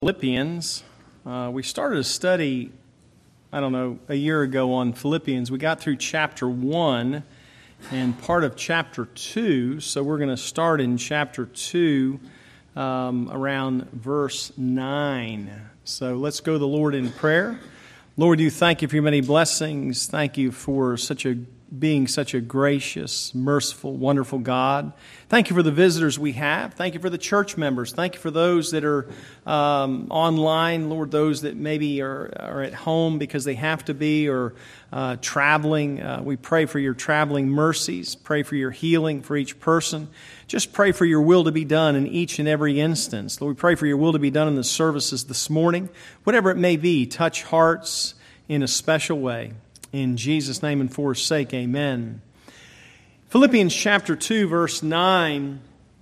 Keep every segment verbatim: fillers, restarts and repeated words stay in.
Philippians. Uh, we started a study, I don't know, a year ago on Philippians. We got through chapter one and part of chapter two, so we're going to start in chapter two um, around verse nine. So let's go to the Lord in prayer. Lord, you thank you for your many blessings. Thank you for such a being such a gracious, merciful, wonderful God. Thank you for the visitors we have. Thank you for the church members. Thank you for those that are um, online, Lord, those that maybe are, are at home because they have to be or uh, traveling. Uh, we pray for your traveling mercies. Pray for your healing for each person. Just pray for your will to be done in each and every instance. Lord, we pray for your will to be done in the services this morning. Whatever it may be, touch hearts in a special way. In Jesus' name and for His sake, amen. Philippians chapter two, verse nine,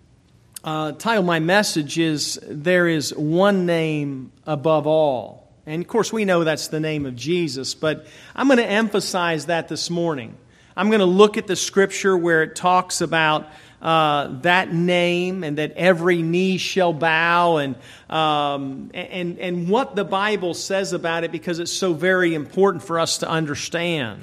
uh, title of my message is, There is One Name Above All. And of course, we know that's the name of Jesus, but I'm going to emphasize that this morning. I'm going to look at the scripture where it talks about Uh, that name and that every knee shall bow and, um, and, and what the Bible says about it, because it's so very important for us to understand.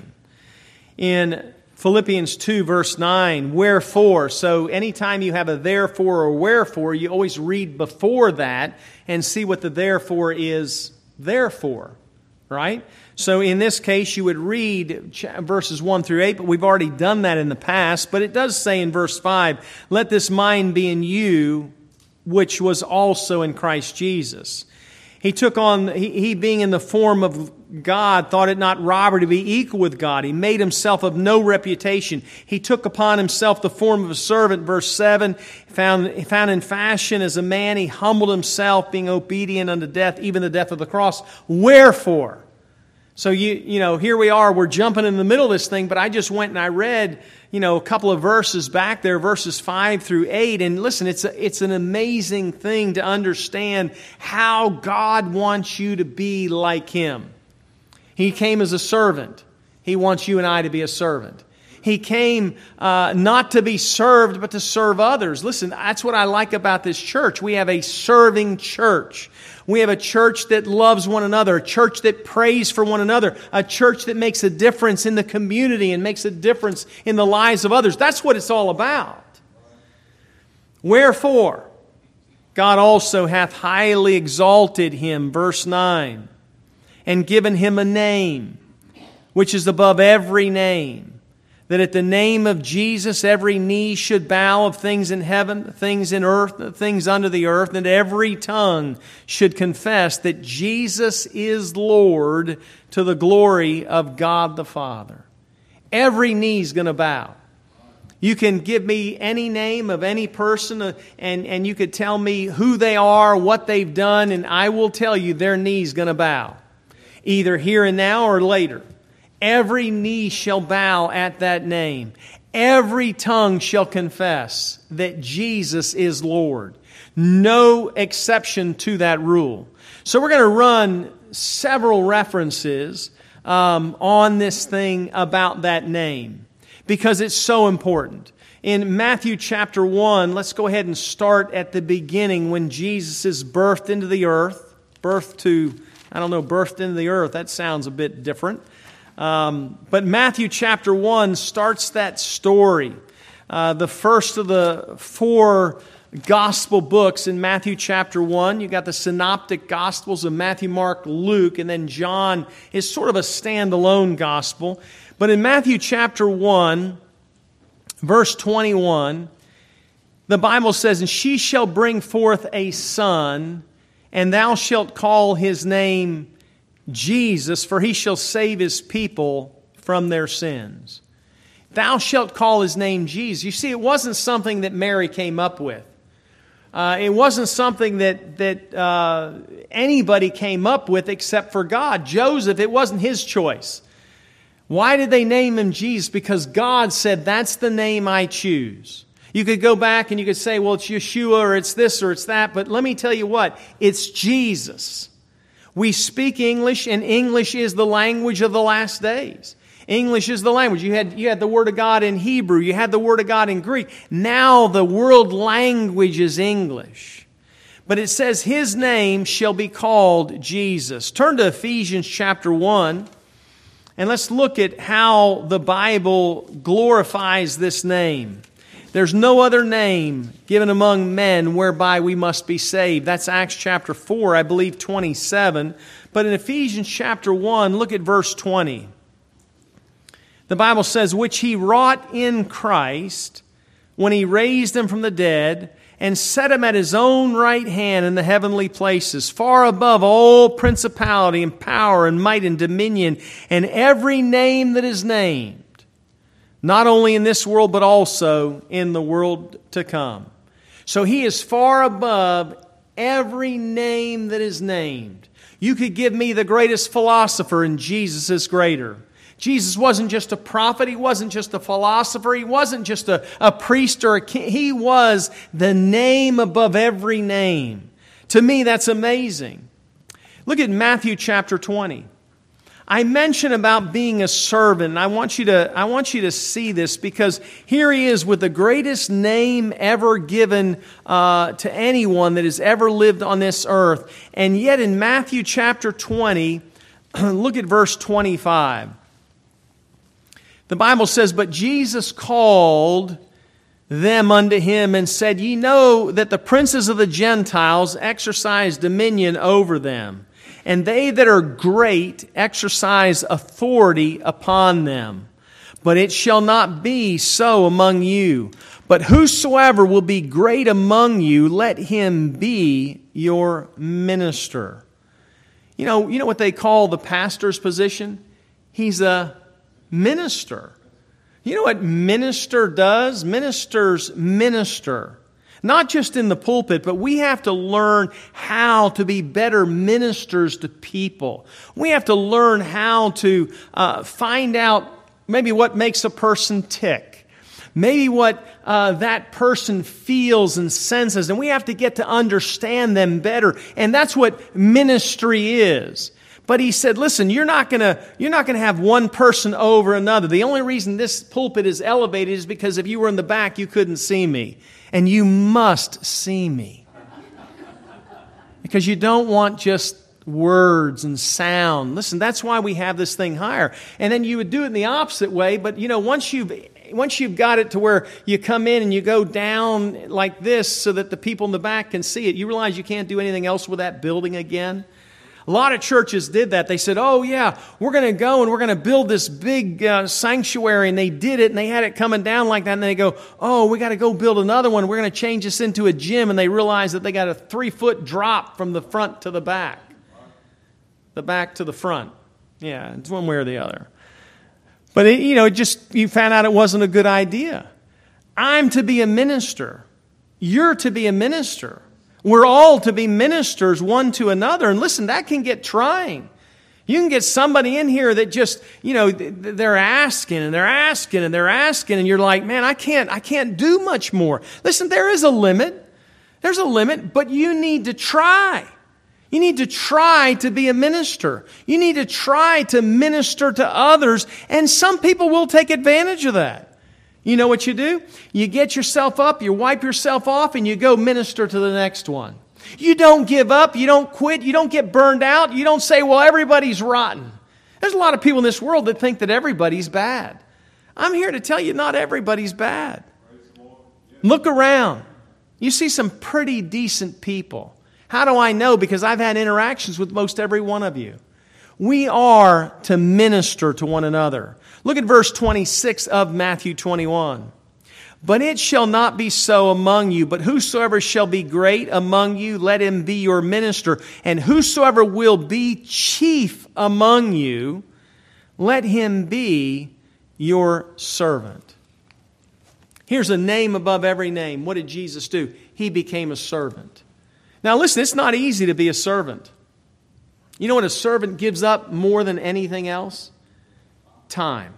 In Philippians two verse nine, wherefore, so anytime you have a therefore or wherefore, you always read before that and see what the therefore is therefore, right? So in this case, you would read verses one through eight, but we've already done that in the past. But it does say in verse five, let this mind be in you, which was also in Christ Jesus. He took on, he, he being in the form of God, thought it not robbery to be equal with God. He made himself of no reputation. He took upon himself the form of a servant, verse seven. Found, found in fashion as a man, he humbled himself, being obedient unto death, even the death of the cross. Wherefore? So, you you know, here we are, we're jumping in the middle of this thing, but I just went and I read, you know, a couple of verses back there, verses five through eight, and listen, it's a, it's an amazing thing to understand how God wants you to be like Him. He came as a servant. He wants you and I to be a servant. He came uh, not to be served, but to serve others. Listen, that's what I like about this church. We have a serving church. We have a church that loves one another, a church that prays for one another, a church that makes a difference in the community and makes a difference in the lives of others. That's what it's all about. Wherefore, God also hath highly exalted Him, verse nine, and given Him a name, which is above every name, that at the name of Jesus every knee should bow, of things in heaven, things in earth, things under the earth, and every tongue should confess that Jesus is Lord, to the glory of God the Father. Every knee's going to bow. You can give me any name of any person uh, and, and you could tell me who they are, what they've done, and I will tell you their knee's going to bow. Either here and now or later. Every knee shall bow at that name. Every tongue shall confess that Jesus is Lord. No exception to that rule. So we're going to run several references um, on this thing about that name because it's so important. In Matthew chapter one, let's go ahead and start at the beginning when Jesus is birthed into the earth. Birthed to, I don't know, birthed into the earth. That sounds a bit different. Um, but Matthew chapter one starts that story. Uh, the first of the four gospel books in Matthew chapter one. You got the synoptic gospels of Matthew, Mark, Luke, and then John is sort of a standalone gospel. But in Matthew chapter one, verse twenty-one, the Bible says, And she shall bring forth a son, and thou shalt call his name Jesus, for he shall save his people from their sins. Thou shalt call his name Jesus. You see, it wasn't something that Mary came up with. Uh, it wasn't something that, that uh, anybody came up with except for God. Joseph, it wasn't his choice. Why did they name him Jesus? Because God said, that's the name I choose. You could go back and you could say, well, it's Yeshua or it's this or it's that. But let me tell you what, it's Jesus. We speak English, and English is the language of the last days. English is the language. You had, you had the Word of God in Hebrew. You had the Word of God in Greek. Now the world language is English. But it says His name shall be called Jesus. Turn to Ephesians chapter one, and let's look at how the Bible glorifies this name. There's no other name given among men whereby we must be saved. That's Acts chapter four, I believe twenty-seven. But in Ephesians chapter one, look at verse twenty. The Bible says, which He wrought in Christ when He raised Him from the dead and set Him at His own right hand in the heavenly places, far above all principality and power and might and dominion and every name that is named, not only in this world, but also in the world to come. So He is far above every name that is named. You could give me the greatest philosopher, and Jesus is greater. Jesus wasn't just a prophet. He wasn't just a philosopher. He wasn't just a, a priest or a king. He was the name above every name. To me, that's amazing. Look at Matthew chapter twenty. I mentioned about being a servant, and I want you to, I want you to see this, because here He is with the greatest name ever given uh, to anyone that has ever lived on this earth. And yet in Matthew chapter twenty, look at verse twenty-five. The Bible says, but Jesus called them unto Him and said, ye know that the princes of the Gentiles exercise dominion over them, and they that are great exercise authority upon them. But it shall not be so among you. But whosoever will be great among you, let him be your minister. You know, you know what they call the pastor's position? He's a minister. You know what minister does? Ministers minister. Not just in the pulpit, but we have to learn how to be better ministers to people. We have to learn how to uh, find out maybe what makes a person tick. Maybe what uh, that person feels and senses. And we have to get to understand them better. And that's what ministry is. But He said, listen, you're not gonna, you're not gonna have one person over another. The only reason this pulpit is elevated is because if you were in the back, you couldn't see me. And you must see me. Because you don't want just words and sound. Listen, that's why we have this thing higher. And then you would do it in the opposite way. But, you know, once you've, once you've got it to where you come in and you go down like this so that the people in the back can see it, you realize you can't do anything else with that building again. A lot of churches did that. They said, oh yeah, we're going to go and we're going to build this big uh, sanctuary. And they did it and they had it coming down like that. And they go, oh, we got to go build another one. We're going to change this into a gym. And they realize that they got a three foot drop from the front to the back. The back to the front. Yeah, it's one way or the other. But it, you know, it just, you found out it wasn't a good idea. I'm to be a minister. You're to be a minister. We're all to be ministers one to another. And listen, that can get trying. You can get somebody in here that just, you know, they're asking and they're asking and they're asking. And you're like, man, I can't, I can't do much more. Listen, there is a limit. There's a limit, but you need to try. You need to try to be a minister. You need to try to minister to others. And some people will take advantage of that. You know what you do? You get yourself up, you wipe yourself off, and you go minister to the next one. You don't give up, you don't quit, you don't get burned out, you don't say, well, everybody's rotten. There's a lot of people in this world that think that everybody's bad. I'm here to tell you not everybody's bad. Look around. You see some pretty decent people. How do I know? Because I've had interactions with most every one of you. We are to minister to one another. Look at verse twenty-six of Matthew twenty-one. But it shall not be so among you, but whosoever shall be great among you, let him be your minister. And whosoever will be chief among you, let him be your servant. Here's a name above every name. What did Jesus do? He became a servant. Now listen, it's not easy to be a servant. You know what a servant gives up more than anything else? Time.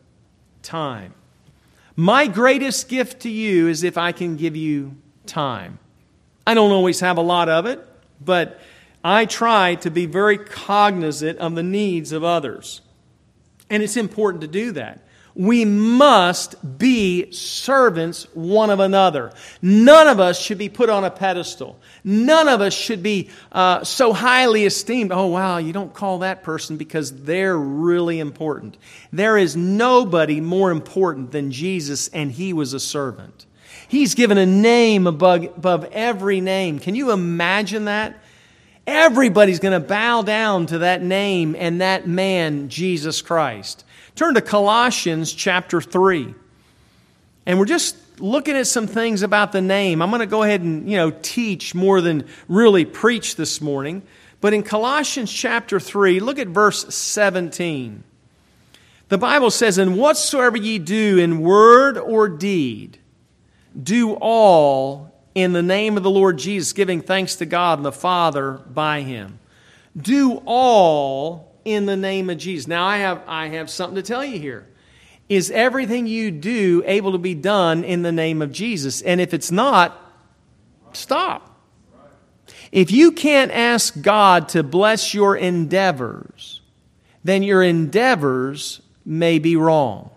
Time. My greatest gift to you is if I can give you time. I don't always have a lot of it, but I try to be very cognizant of the needs of others. And it's important to do that. We must be servants one of another. None of us should be put on a pedestal. None of us should be uh, so highly esteemed. Oh, wow, you don't call that person because they're really important. There is nobody more important than Jesus, and He was a servant. He's given a name above, above every name. Can you imagine that? Everybody's going to bow down to that name and that man, Jesus Christ. Turn to Colossians chapter three. And we're just looking at some things about the name. I'm going to go ahead and, you know, teach more than really preach this morning. But in Colossians chapter three, look at verse seventeen. The Bible says, "And whatsoever ye do in word or deed, do all in the name of the Lord Jesus, giving thanks to God and the Father by Him." Do all in the name of Jesus. Now, I have I have something to tell you here. Is everything you do able to be done in the name of Jesus? And if it's not, stop. If you can't ask God to bless your endeavors, then your endeavors may be wrong.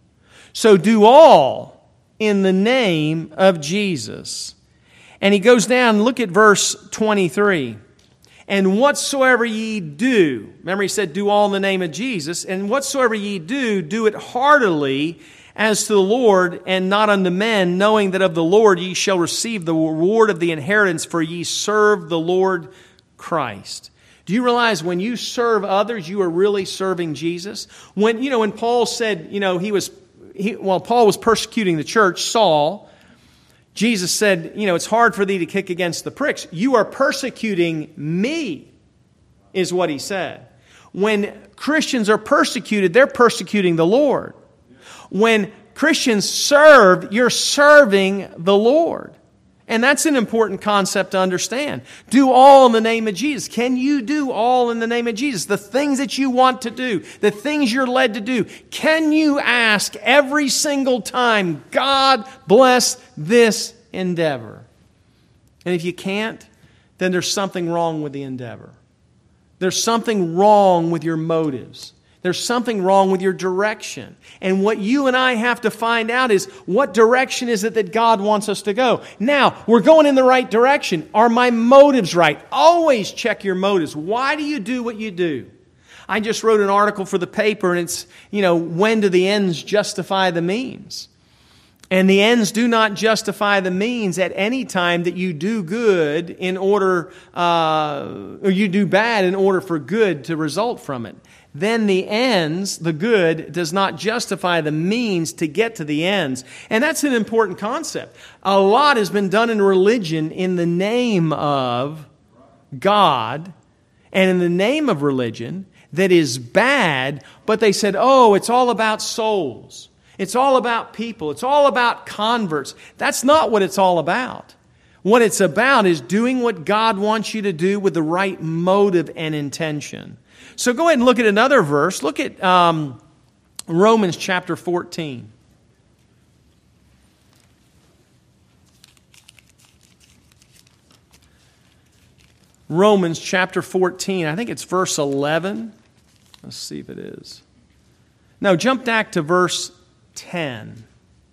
So do all in the name of Jesus. And he goes down and look at verse twenty-three. "And whatsoever ye do," remember he said, do all in the name of Jesus, "and whatsoever ye do, do it heartily as to the Lord and not unto men, knowing that of the Lord ye shall receive the reward of the inheritance, for ye serve the Lord Christ." Do you realize when you serve others, you are really serving Jesus? When, you know, when Paul said, you know, he was, he, while Paul was persecuting the church, Saul, Jesus said, you know, it's hard for thee to kick against the pricks. You are persecuting me, is what he said. When Christians are persecuted, they're persecuting the Lord. When Christians serve, you're serving the Lord. And that's an important concept to understand. Do all in the name of Jesus. Can you do all in the name of Jesus? The things that you want to do, the things you're led to do. Can you ask every single time, God bless this endeavor? And if you can't, then there's something wrong with the endeavor. There's something wrong with your motives. There's something wrong with your direction. And what you and I have to find out is, what direction is it that God wants us to go? Now, we're going in the right direction. Are my motives right? Always check your motives. Why do you do what you do? I just wrote an article for the paper, and it's, you know, when do the ends justify the means? And the ends do not justify the means at any time that you do good in order, uh, or you do bad in order for good to result from it. Then the ends, the good, does not justify the means to get to the ends. And that's an important concept. A lot has been done in religion in the name of God and in the name of religion that is bad, but they said, oh, it's all about souls. It's all about people. It's all about converts. That's not what it's all about. What it's about is doing what God wants you to do with the right motive and intention. So go ahead and look at another verse. Look at um, Romans chapter fourteen. Romans chapter fourteen. I think it's verse eleven. Let's see if it is. No, jump back to verse ten.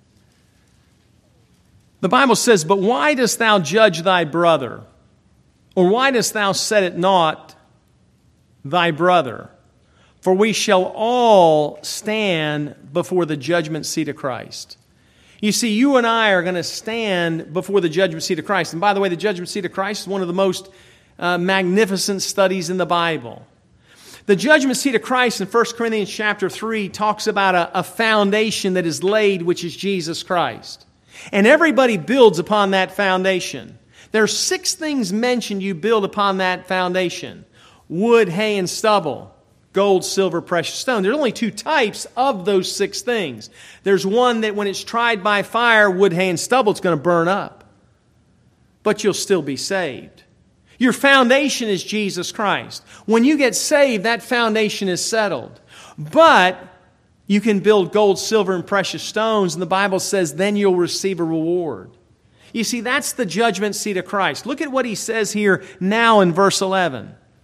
The Bible says, "But why dost thou judge thy brother? Or why dost thou set at naught thy brother? For we shall all stand before the judgment seat of Christ." You see, you and I are going to stand before the judgment seat of Christ. And by the way, the judgment seat of Christ is one of the most uh, magnificent studies in the Bible. The judgment seat of Christ in First Corinthians chapter three talks about a, a foundation that is laid, which is Jesus Christ. And everybody builds upon that foundation. There are six things mentioned you build upon that foundation: wood, hay, and stubble, gold, silver, precious stone. There's only two types of those six things. There's one that when it's tried by fire, wood, hay, and stubble, it's going to burn up. But you'll still be saved. Your foundation is Jesus Christ. When you get saved, that foundation is settled. But you can build gold, silver, and precious stones, and the Bible says then you'll receive a reward. You see, that's the judgment seat of Christ. Look at what he says here now in verse eleven.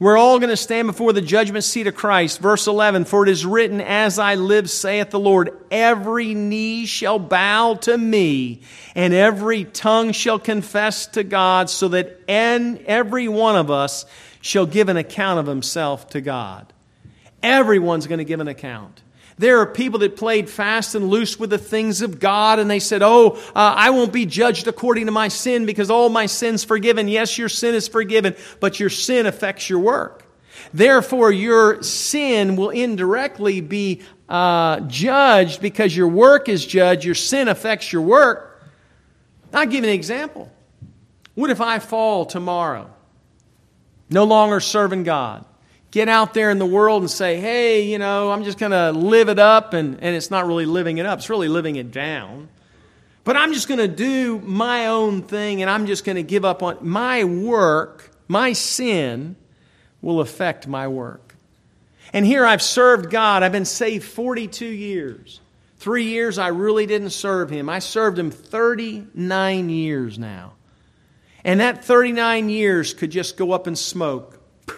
We're all going to stand before the judgment seat of Christ. Verse eleven, for it is written, as I live, saith the Lord, every knee shall bow to me, and every tongue shall confess to God, so that en- every one of us shall give an account of himself to God. Everyone's going to give an account. There are people that played fast and loose with the things of God, and they said, oh, uh, I won't be judged according to my sin because all my sin's forgiven. Yes, your sin is forgiven, but your sin affects your work. Therefore, your sin will indirectly be uh, judged because your work is judged. Your sin affects your work. I'll give you an example. What if I fall tomorrow, no longer serving God? Get out there in the world and say, hey, you know, I'm just going to live it up. And, and it's not really living it up. It's really living it down. But I'm just going to do my own thing, and I'm just going to give up on my work. My sin will affect my work. And here I've served God. I've been saved forty-two years. Three years I really didn't serve Him. I served Him thirty-nine years now. And that thirty-nine years could just go up in smoke.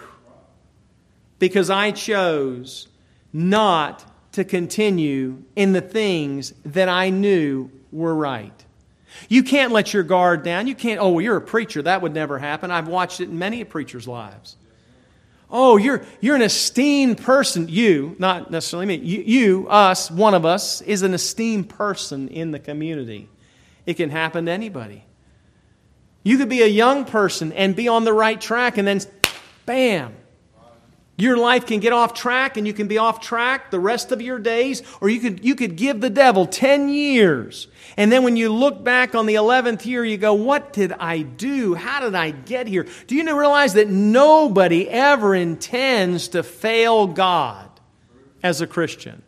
Because I chose not to continue in the things that I knew were right. You can't let your guard down. You can't, oh, you're a preacher. That would never happen. I've watched it in many preachers' lives. Oh, you're you're an esteemed person. You, not necessarily me. You, you, us, one of us, is an esteemed person in the community. It can happen to anybody. You could be a young person and be on the right track, and then, bam, your life can get off track, and you can be off track the rest of your days, or you could you could give the devil ten years. And then when you look back on the eleventh year, you go, what did I do? How did I get here? Do you realize that nobody ever intends to fail God as a Christian?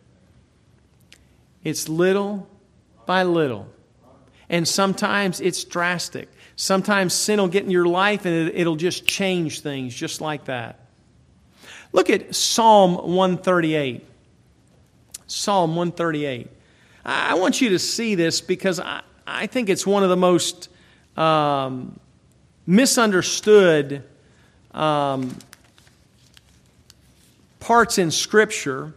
It's little by little. And sometimes it's drastic. Sometimes sin will get in your life, and it, it'll just change things just like that. Look at Psalm one thirty-eight. Psalm one thirty-eight. I want you to see this because I, I think it's one of the most um, misunderstood um, parts in Scripture.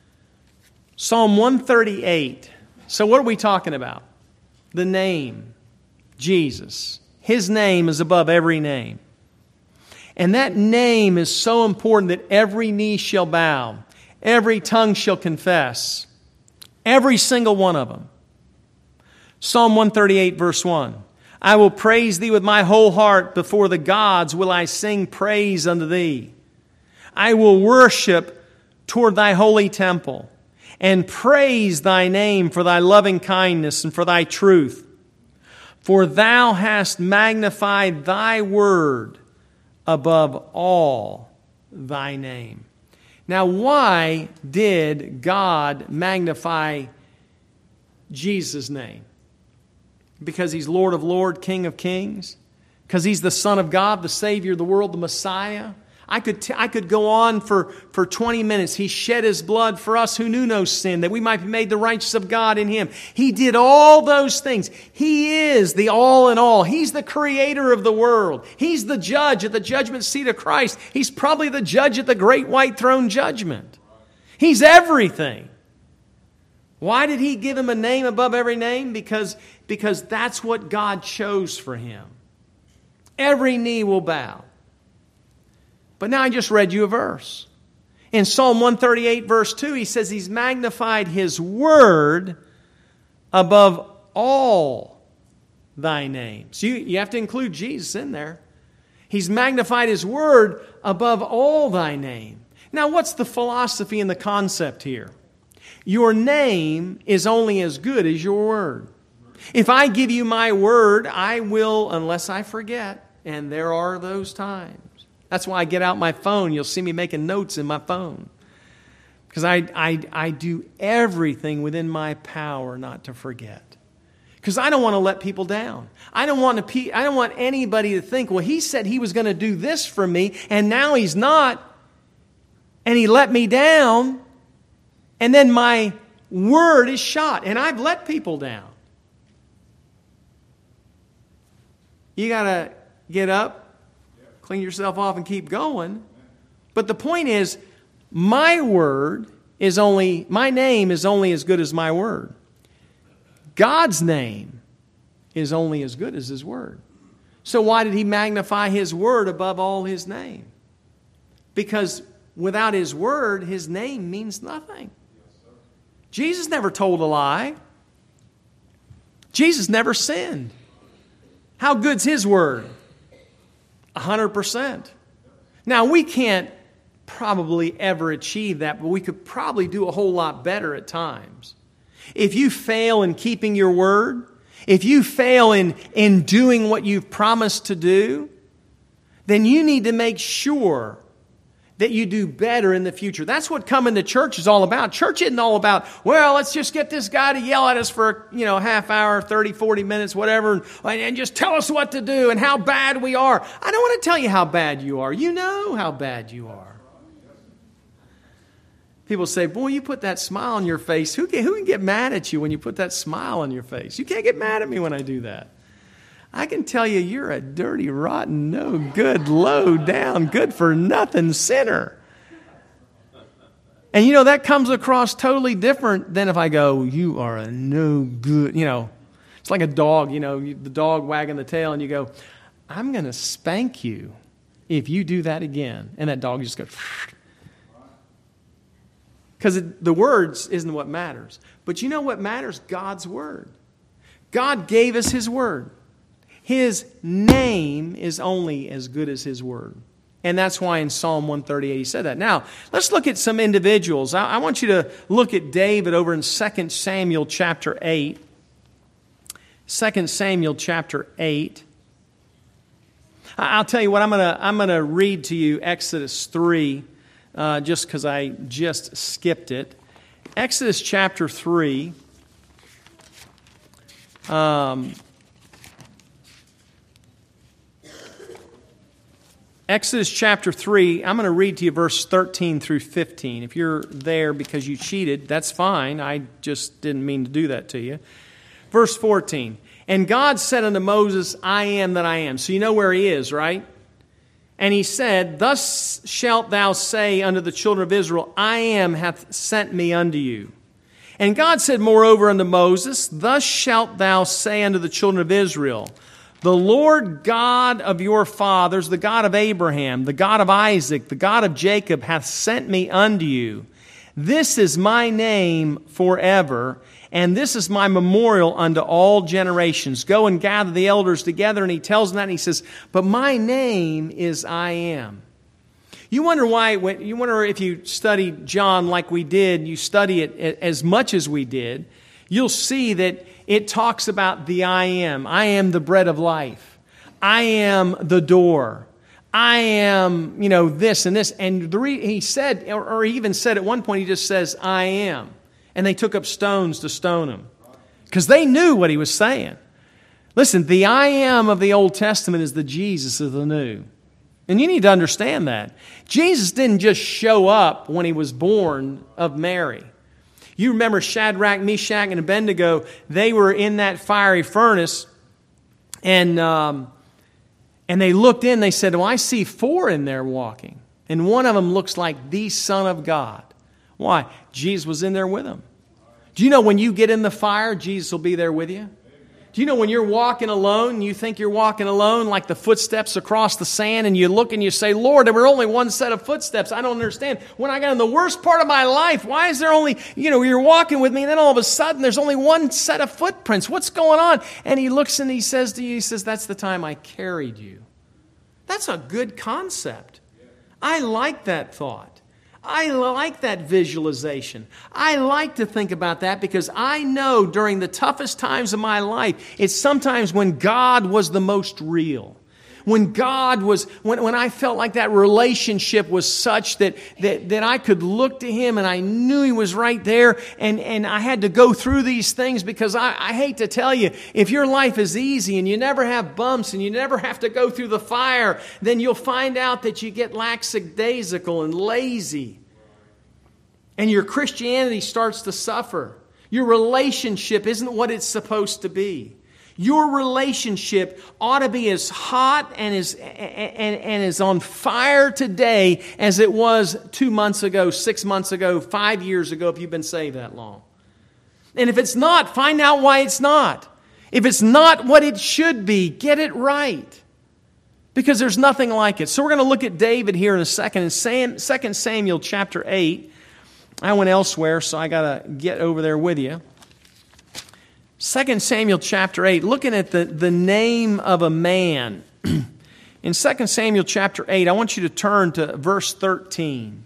Psalm one thirty-eight. So what are we talking about? The name, Jesus. His name is above every name. And that name is so important that every knee shall bow, every tongue shall confess, every single one of them. Psalm one thirty-eight, verse one. I will praise Thee with my whole heart. Before the gods will I sing praise unto Thee. I will worship toward Thy holy temple and praise Thy name for Thy loving kindness and for Thy truth. For Thou hast magnified Thy word above all Thy name. Now, why did God magnify Jesus' name? Because He's Lord of Lords, King of Kings? Because He's the Son of God, the Savior of the world, the Messiah? I could t- I could go on for, for twenty minutes. He shed His blood for us who knew no sin, that we might be made the righteous of God in Him. He did all those things. He is the all in all. He's the creator of the world. He's the judge at the judgment seat of Christ. He's probably the judge at the great white throne judgment. He's everything. Why did He give Him a name above every name? Because, because that's what God chose for Him. Every knee will bow. But now I just read you a verse. In Psalm one thirty-eight, verse two, he says He's magnified His word above all Thy names. You, you have to include Jesus in there. He's magnified His word above all Thy name. Now, what's the philosophy and the concept here? Your name is only as good as your word. If I give you my word, I will, unless I forget, and there are those times. That's why I get out my phone. You'll see me making notes in my phone. Because I, I, I do everything within my power not to forget. Because I don't want to let people down. I don't want to. I don't want anybody to think, well, he said he was going to do this for me, and now he's not. And he let me down. And then my word is shot. And I've let people down. You got to get up, clean yourself off, and keep going. But the point is, my word is only, my name is only as good as my word. God's name is only as good as His word. So why did He magnify His word above all His name? Because without His word, His name means nothing. Jesus never told a lie. Jesus never sinned. How good's His word? A hundred percent. Now, we can't probably ever achieve that, but we could probably do a whole lot better at times. If you fail in keeping your word, if you fail in, in doing what you've promised to do, then you need to make sure that you do better in the future. That's what coming to church is all about. Church isn't all about, well, let's just get this guy to yell at us for, you know, a half hour, thirty, forty minutes, whatever, and, and just tell us what to do and how bad we are. I don't want to tell you how bad you are. You know how bad you are. People say, boy, you put that smile on your face. Who can, who can get mad at you when you put that smile on your face? You can't get mad at me when I do that. I can tell you, you're a dirty, rotten, no good, low down, good for nothing sinner. And you know, that comes across totally different than if I go, you are a no good, you know, it's like a dog, you know, the dog wagging the tail and you go, I'm going to spank you if you do that again. And that dog just goes, because the words isn't what matters. But you know what matters? God's word. God gave us His word. His name is only as good as His word. And that's why in Psalm one thirty-eight He said that. Now, let's look at some individuals. I, I want you to look at David over in Second Samuel chapter eight. Second Samuel chapter eight. I, I'll tell you what, I'm going to I'm going to read to you Exodus three, uh, just because I just skipped it. Exodus chapter three. Um... Exodus chapter three, I'm going to read to you verse thirteen through fifteen. If you're there because you cheated, that's fine. I just didn't mean to do that to you. Verse fourteen, and God said unto Moses, I am that I am. So you know where He is, right? And He said, thus shalt thou say unto the children of Israel, I am hath sent me unto you. And God said moreover unto Moses, thus shalt thou say unto the children of Israel, the Lord God of your fathers, the God of Abraham, the God of Isaac, the God of Jacob, hath sent me unto you. This is my name forever, and this is my memorial unto all generations. Go and gather the elders together. And He tells them that, and He says, but my name is I am. You wonder why, when, you wonder if you study John like we did, you study it as much as we did, you'll see that it talks about the I am. I am the bread of life. I am the door. I am, you know, this and this. And the re- he said, or, or he even said at one point, He just says, I am. And they took up stones to stone Him because they knew what He was saying. Listen, the I am of the Old Testament is the Jesus of the New. And you need to understand that. Jesus didn't just show up when He was born of Mary. You remember Shadrach, Meshach, and Abednego, they were in that fiery furnace, and um, and they looked in, they said, well, I see four in there walking, and one of them looks like the Son of God. Why? Jesus was in there with them. Do you know when you get in the fire, Jesus will be there with you? Do you know when you're walking alone, and you think you're walking alone like the footsteps across the sand, and you look and you say, Lord, there were only one set of footsteps. I don't understand. When I got in the worst part of my life, why is there only, you know, you're walking with me, and then all of a sudden there's only one set of footprints. What's going on? And He looks and He says to you, He says, that's the time I carried you. That's a good concept. I like that thought. I like that visualization. I like to think about that because I know during the toughest times of my life, it's sometimes when God was the most real. When God was, when, when I felt like that relationship was such that, that, that I could look to Him and I knew He was right there, and, and I had to go through these things because I, I hate to tell you, if your life is easy and you never have bumps and you never have to go through the fire, then you'll find out that you get lackadaisical and lazy. And your Christianity starts to suffer. Your relationship isn't what it's supposed to be. Your relationship ought to be as hot and as, and, and as on fire today as it was two months ago, six months ago, five years ago, if you've been saved that long. And if it's not, find out why it's not. If it's not what it should be, get it right. Because there's nothing like it. So we're going to look at David here in a second. In Second Samuel chapter eight. I went elsewhere, so I got to get over there with you. Second Samuel chapter eight, looking at the, the name of a man. In Second Samuel chapter eight, I want you to turn to verse thirteen.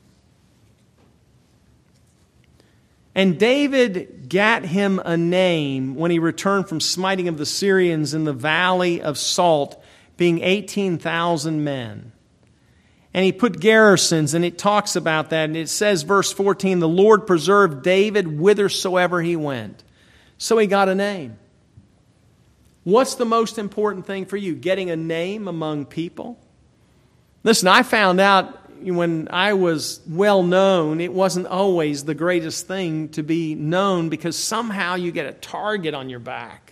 And David gat him a name when he returned from smiting of the Syrians in the valley of Salt, being eighteen thousand men. And he put garrisons, and it talks about that. And it says, verse fourteen, the Lord preserved David whithersoever he went. So he got a name. What's the most important thing for you? Getting a name among people? Listen, I found out when I was well known, it wasn't always the greatest thing to be known because somehow you get a target on your back.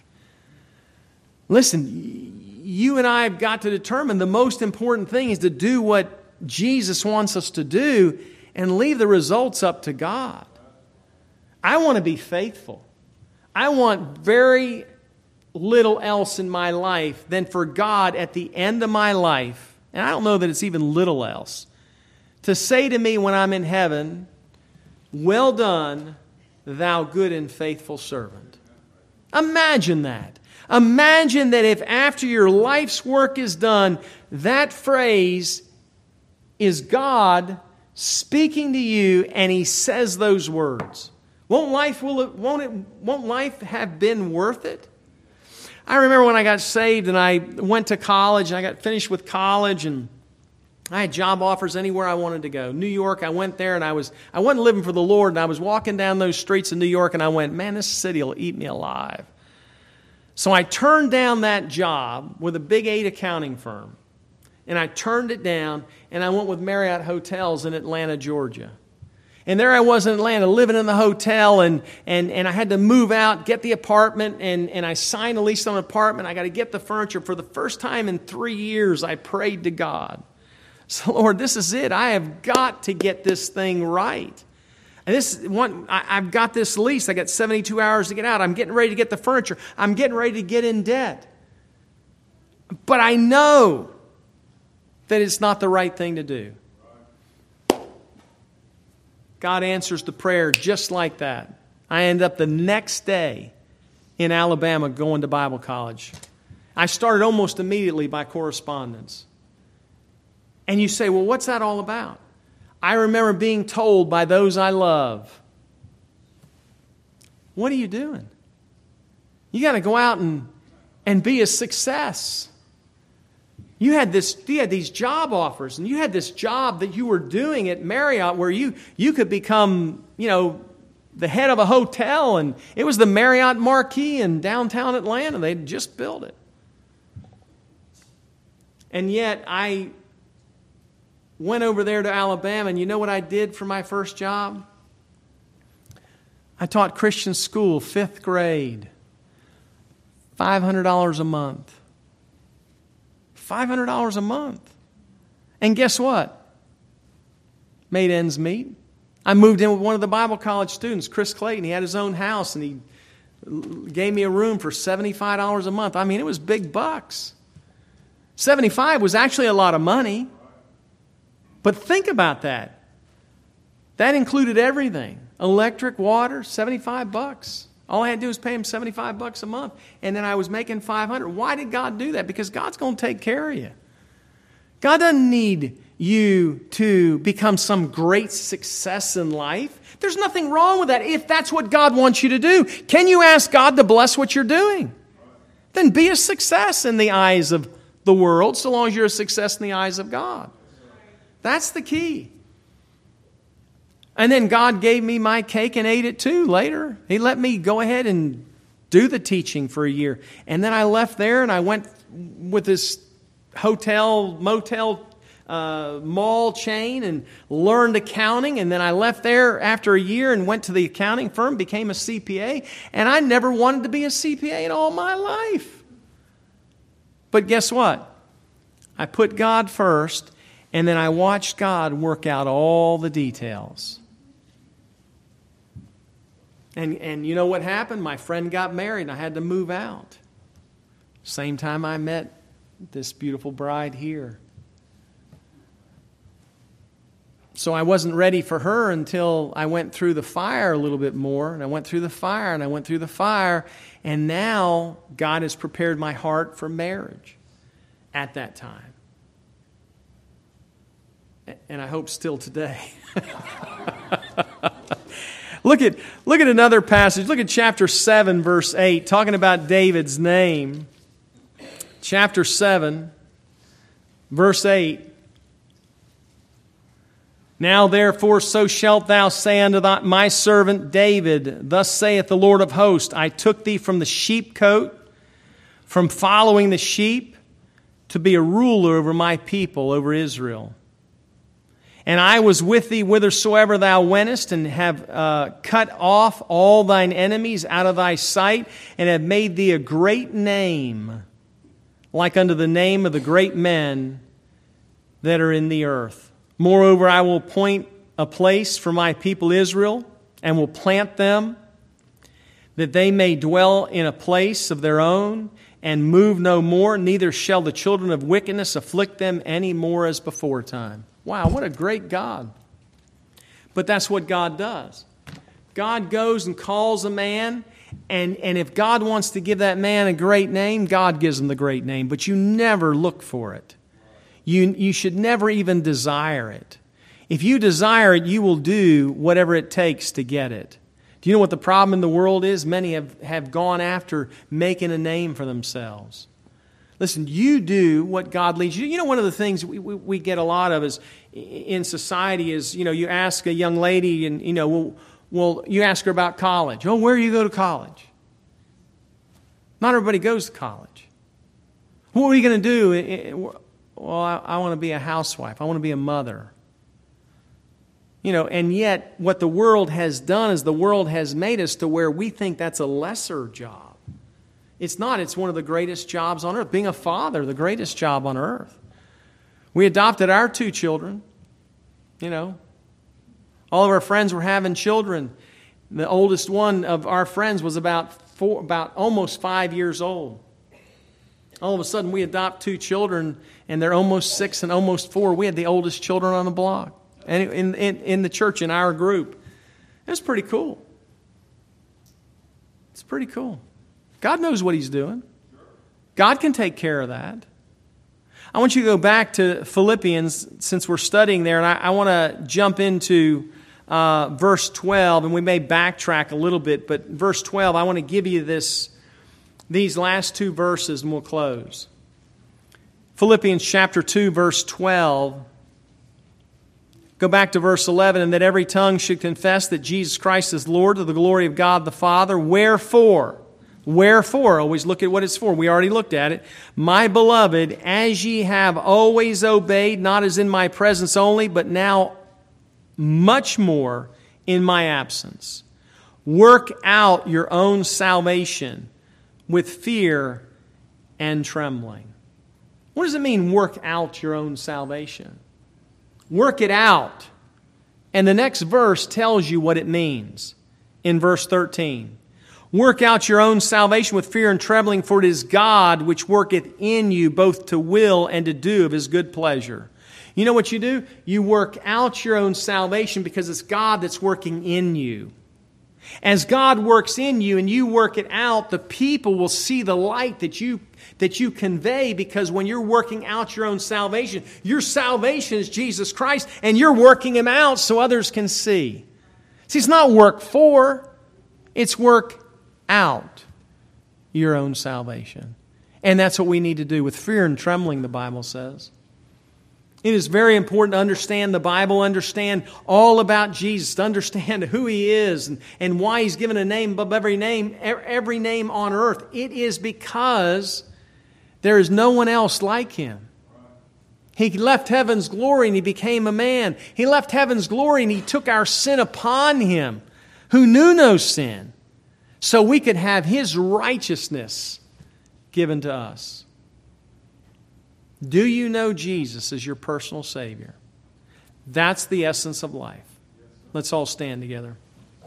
Listen, you and I have got to determine the most important thing is to do what Jesus wants us to do and leave the results up to God. I want to be faithful. I want very little else in my life than for God at the end of my life, and I don't know that it's even little else, to say to me when I'm in heaven, well done, thou good and faithful servant. Imagine that. Imagine that if after your life's work is done, that phrase is God speaking to you and He says those words. Won't life, will it, won't it, won't life have been worth it? I remember when I got saved and I went to college and I got finished with college and I had job offers anywhere I wanted to go. New York, I went there and I was, I wasn't living for the Lord and I was walking down those streets of New York and I went, man, this city will eat me alive. So I turned down that job with a big eight accounting firm. And I turned it down and I went with Marriott Hotels in Atlanta, Georgia. And there I was in Atlanta living in the hotel and, and, and I had to move out, get the apartment, and, and I signed a lease on an apartment. I got to get the furniture. For the first time in three years, I prayed to God. So, Lord, this is it. I have got to get this thing right. And this one, I, I've got this lease. I got seventy-two hours to get out. I'm getting ready to get the furniture. I'm getting ready to get in debt. But I know that it's not the right thing to do. God answers the prayer just like that. I end up the next day in Alabama going to Bible college. I started almost immediately by correspondence. And you say, well, what's that all about? I remember being told by those I love, what are you doing? You got to go out and, and be a success. You had this, you had these job offers, and you had this job that you were doing at Marriott where you, you could become, you know, the head of a hotel, and it was the Marriott Marquis in downtown Atlanta. They'd just built it. And yet I went over there to Alabama, and you know what I did for my first job? I taught Christian school, fifth grade, five hundred dollars a month. five hundred dollars a month. And guess what? Made ends meet. I moved in with one of the Bible college students, Chris Clayton. He had his own house, and he gave me a room for seventy-five dollars a month. I mean, it was big bucks. seventy-five was actually a lot of money. But think about that. That included everything. Electric, water, seventy-five bucks. All I had to do was pay him seventy-five bucks a month. And then I was making five hundred. Why did God do that? Because God's going to take care of you. God doesn't need you to become some great success in life. There's nothing wrong with that if that's what God wants you to do. Can you ask God to bless what you're doing? Then be a success in the eyes of the world, so long as you're a success in the eyes of God. That's the key. And then God gave me my cake and ate it too later. He let me go ahead and do the teaching for a year. And then I left there and I went with this hotel, motel uh, mall chain and learned accounting. And then I left there after a year and went to the accounting firm, became a C P A. And I never wanted to be a C P A in all my life. But guess what? I put God first, and then I watched God work out all the details. And, and you know what happened? My friend got married, and I had to move out. Same time I met this beautiful bride here. So I wasn't ready for her until I went through the fire a little bit more. And I went through the fire, and I went through the fire. And now God has prepared my heart for marriage at that time. And I hope still today. Look at, look at another passage. Look at chapter seven, verse eight, talking about David's name. Chapter seven, verse eight. Now therefore so shalt thou say unto thy, my servant David, thus saith the Lord of hosts, I took thee from the sheepcote, from following the sheep, to be a ruler over my people, over Israel. And I was with thee whithersoever thou wentest, and have uh, cut off all thine enemies out of thy sight, and have made thee a great name, like unto the name of the great men that are in the earth. Moreover, I will appoint a place for my people Israel, and will plant them, that they may dwell in a place of their own, and move no more, neither shall the children of wickedness afflict them any more as before time. Wow, what a great God. But that's what God does. God goes and calls a man, and, and if God wants to give that man a great name, God gives him the great name. But you never look for it. You, you should never even desire it. If you desire it, you will do whatever it takes to get it. Do you know what the problem in the world is? Many have, have gone after making a name for themselves. Listen, you do what God leads you. You know, one of the things we, we, we get a lot of is in society is, you know, you ask a young lady and, you know, well, well, you ask her about college. Oh, where do you go to college? Not everybody goes to college. What are you going to do? Well, I, I want to be a housewife. I want to be a mother. You know, and yet what the world has done is the world has made us to where we think that's a lesser job. It's not. It's one of the greatest jobs on earth. Being a father, the greatest job on earth. We adopted our two children. You know, all of our friends were having children. The oldest one of our friends was about four, about almost five years old. All of a sudden, we adopt two children, and they're almost six and almost four. We had the oldest children on the block. And in, in, in the church, in our group. It's pretty cool. It's pretty cool. God knows what He's doing. God can take care of that. I want you to go back to Philippians, since we're studying there, and I, I want to jump into uh, verse twelve, and we may backtrack a little bit, but verse twelve, I want to give you this, these last two verses, and we'll close. Philippians chapter two, verse twelve. Go back to verse eleven, and that every tongue should confess that Jesus Christ is Lord, to the glory of God the Father. Wherefore? Wherefore? Always look at what it's for. We already looked at it. My beloved, as ye have always obeyed, not as in my presence only, but now much more in my absence. Work out your own salvation with fear and trembling. What does it mean, work out your own salvation? Work it out. And the next verse tells you what it means in verse thirteen. Work out your own salvation with fear and trembling, for it is God which worketh in you both to will and to do of His good pleasure. You know what you do? You work out your own salvation because it's God that's working in you. As God works in you and you work it out, the people will see the light that you that you convey, because when you're working out your own salvation, your salvation is Jesus Christ, and you're working Him out so others can see. See, it's not work for, it's work out your own salvation. And that's what we need to do with fear and trembling, the Bible says. It is very important to understand the Bible, understand all about Jesus, to understand who He is and, and why He's given a name above every name, every name on earth. It is because there is no one else like Him. He left heaven's glory and He became a man. He left heaven's glory and He took our sin upon Him, who knew no sin, so we could have His righteousness given to us. Do you know Jesus as your personal Savior? That's the essence of life. Let's all stand together.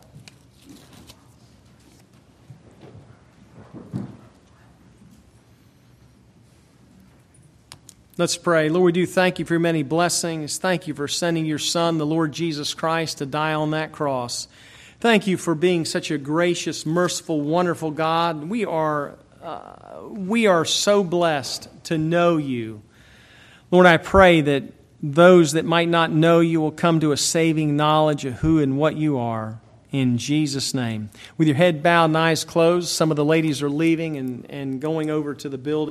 Let's pray. Lord, we do thank You for Your many blessings. Thank You for sending Your Son, the Lord Jesus Christ, to die on that cross. Thank You for being such a gracious, merciful, wonderful God. We are, uh, we are so blessed to know You. Lord, I pray that those that might not know You will come to a saving knowledge of who and what You are. In Jesus' name. With your head bowed and eyes closed, some of the ladies are leaving and, and going over to the building.